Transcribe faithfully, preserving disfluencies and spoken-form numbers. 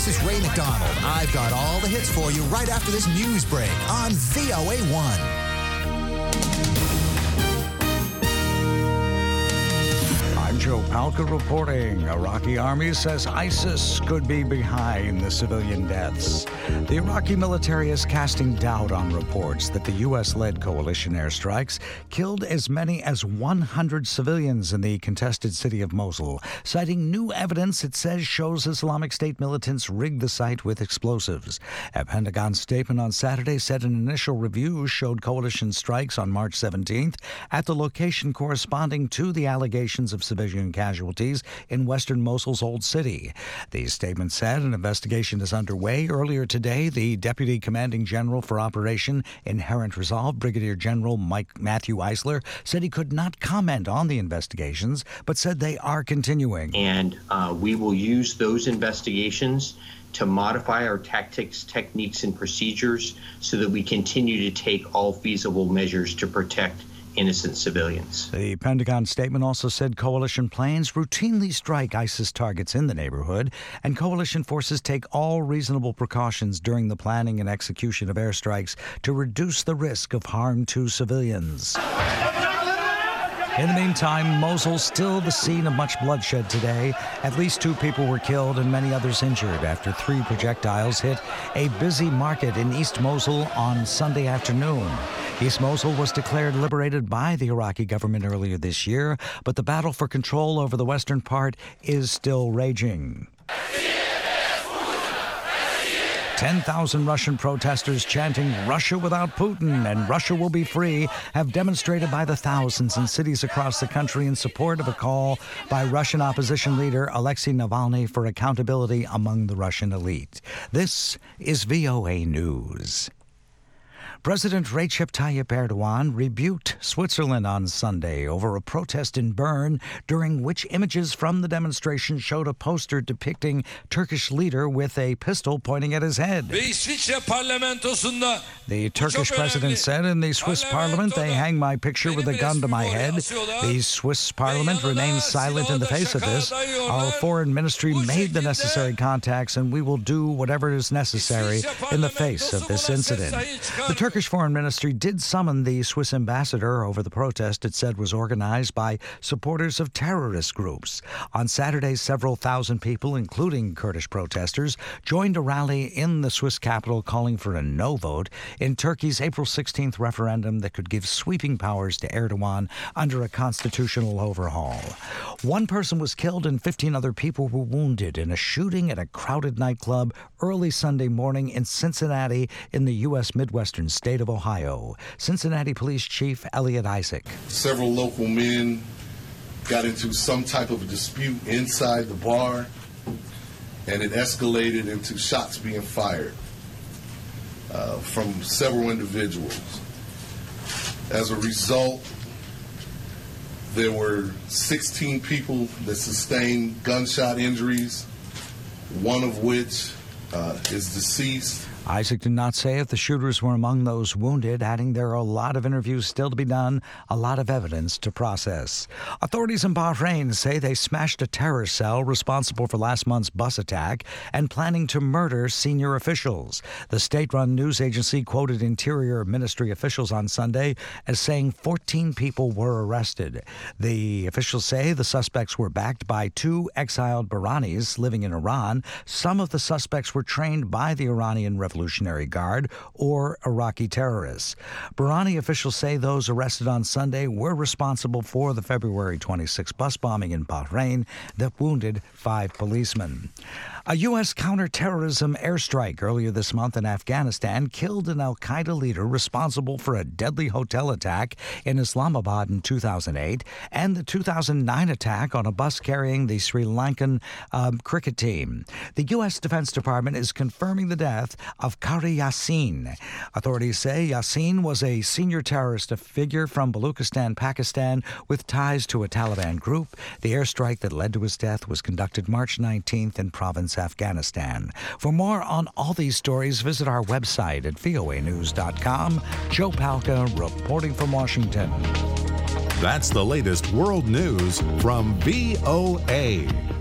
This is Ray McDonald. I've got all the hits for you right after this news break on V O A one. Joe Palca reporting. Iraqi army says ISIS could be behind the civilian deaths. The Iraqi military is casting doubt on reports that the U S-led coalition airstrikes killed as many as one hundred civilians in the contested city of Mosul, citing new evidence it says shows Islamic State militants rigged the site with explosives. A Pentagon statement on Saturday said an initial review showed coalition strikes on March seventeenth at the location corresponding to the allegations of civilian casualties in western Mosul's Old City. The statement said an investigation is underway. Earlier today, the Deputy Commanding General for Operation Inherent Resolve, Brigadier General Mike Matthew Eisler, said he could not comment on the investigations, but said they are continuing. And uh, we will use those investigations to modify our tactics, techniques, and procedures so that we continue to take all feasible measures to protect innocent civilians. The Pentagon statement also said coalition planes routinely strike ISIS targets in the neighborhood, and coalition forces take all reasonable precautions during the planning and execution of airstrikes to reduce the risk of harm to civilians. In the meantime, Mosul still the scene of much bloodshed today. At least two people were killed and many others injured after three projectiles hit a busy market in East Mosul on Sunday afternoon. East Mosul was declared liberated by the Iraqi government earlier this year, but the battle for control over the western part is still raging. ten thousand Russian protesters chanting "Russia without Putin" and "Russia will be free" have demonstrated by the thousands in cities across the country in support of a call by Russian opposition leader Alexei Navalny for accountability among the Russian elite. This is V O A News. President Recep Tayyip Erdogan rebuked Switzerland on Sunday over a protest in Bern, during which images from the demonstration showed a poster depicting Turkish leader with a pistol pointing at his head. The Turkish president said, "In the Swiss parliament, they hang my picture with a gun to my head. The Swiss parliament remains silent in the face of this. Our foreign ministry made the necessary contacts, and we will do whatever is necessary in the face of this incident." The Turkish Foreign Ministry did summon the Swiss ambassador over the protest it said was organized by supporters of terrorist groups. On Saturday, several thousand people, including Kurdish protesters, joined a rally in the Swiss capital calling for a no vote in Turkey's April sixteenth referendum that could give sweeping powers to Erdogan under a constitutional overhaul. One person was killed and fifteen other people were wounded in a shooting at a crowded nightclub early Sunday morning in Cincinnati in the U S Midwestern state of Ohio. Cincinnati Police Chief Elliot Isaac. Several local men got into some type of a dispute inside the bar, and it escalated into shots being fired uh, from several individuals. As a result, there were sixteen people that sustained gunshot injuries, one of which uh, is deceased. Isaac did not say if the shooters were among those wounded, adding there are a lot of interviews still to be done, a lot of evidence to process. Authorities in Bahrain say they smashed a terror cell responsible for last month's bus attack and planning to murder senior officials. The state-run news agency quoted Interior Ministry officials on Sunday as saying fourteen people were arrested. The officials say the suspects were backed by two exiled Bahranis living in Iran. Some of the suspects were trained by the Iranian Revolutionary Revolutionary Guard or Iraqi terrorists. Bahraini officials say those arrested on Sunday were responsible for the February twenty-sixth bus bombing in Bahrain that wounded five policemen. A U S counterterrorism airstrike earlier this month in Afghanistan killed an al-Qaeda leader responsible for a deadly hotel attack in Islamabad in two thousand eight and the two thousand nine attack on a bus carrying the Sri Lankan um, cricket team. The U S Defense Department is confirming the death of Qari Yassin. Authorities say Yassin was a senior terrorist figure from Baluchistan, Pakistan, with ties to a Taliban group. The airstrike that led to his death was conducted March nineteenth in province Afghanistan. For more on all these stories, visit our website at V O A news dot com. Joe Palca reporting from Washington. That's the latest world news from V O A.